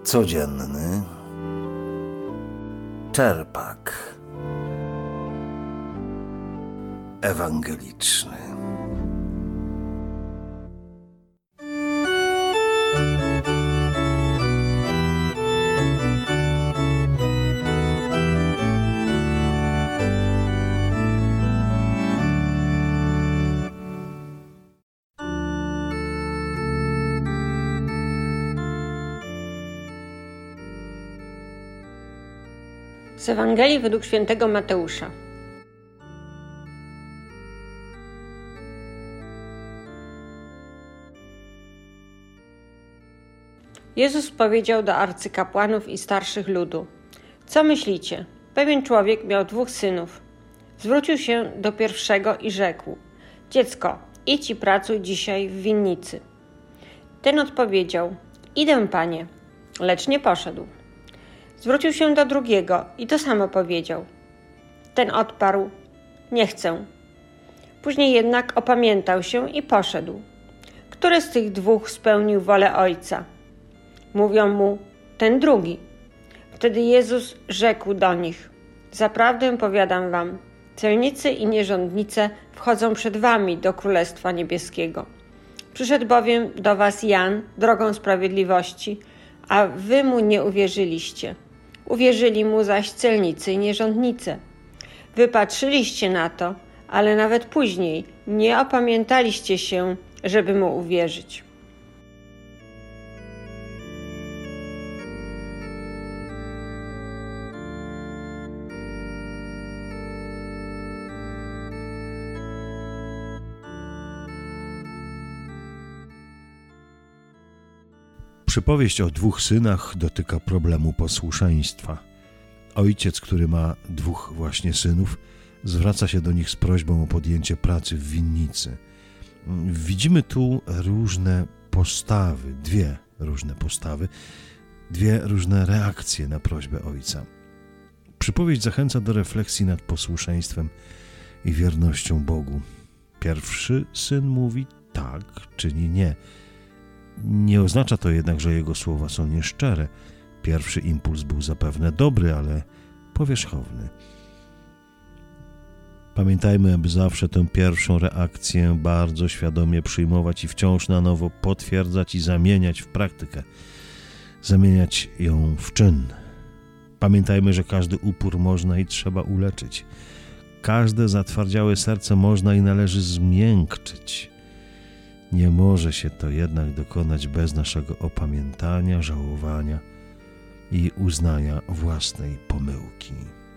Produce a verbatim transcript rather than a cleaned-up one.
Codzienny czerpak ewangeliczny. Z Ewangelii według świętego Mateusza. Jezus powiedział do arcykapłanów i starszych ludu: Co myślicie? Pewien człowiek miał dwóch synów. Zwrócił się do pierwszego i rzekł: Dziecko, idź i pracuj dzisiaj w winnicy. Ten odpowiedział: Idę, panie, lecz nie poszedł. Zwrócił się do drugiego i to samo powiedział. Ten odparł: Nie chcę. Później jednak opamiętał się i poszedł. Który z tych dwóch spełnił wolę Ojca? Mówią mu: ten drugi. Wtedy Jezus rzekł do nich: Zaprawdę powiadam wam, celnicy i nierządnice wchodzą przed wami do Królestwa Niebieskiego. Przyszedł bowiem do was Jan drogą sprawiedliwości, a wy mu nie uwierzyliście. Uwierzyli mu zaś celnicy i nierządnice. Wy patrzyliście na to, ale nawet później nie opamiętaliście się, żeby mu uwierzyć. Przypowieść o dwóch synach dotyka problemu posłuszeństwa. Ojciec, który ma dwóch właśnie synów, zwraca się do nich z prośbą o podjęcie pracy w winnicy. Widzimy tu różne postawy, dwie różne postawy, dwie różne reakcje na prośbę ojca. Przypowieść zachęca do refleksji nad posłuszeństwem i wiernością Bogu. Pierwszy syn mówi tak, czyni nie. Nie oznacza to jednak, że jego słowa są nieszczere. Pierwszy impuls był zapewne dobry, ale powierzchowny. Pamiętajmy, aby zawsze tę pierwszą reakcję bardzo świadomie przyjmować i wciąż na nowo potwierdzać i zamieniać w praktykę. Zamieniać ją w czyn. Pamiętajmy, że każdy upór można i trzeba uleczyć. Każde zatwardziałe serce można i należy zmiękczyć. Nie może się to jednak dokonać bez naszego opamiętania, żałowania i uznania własnej pomyłki.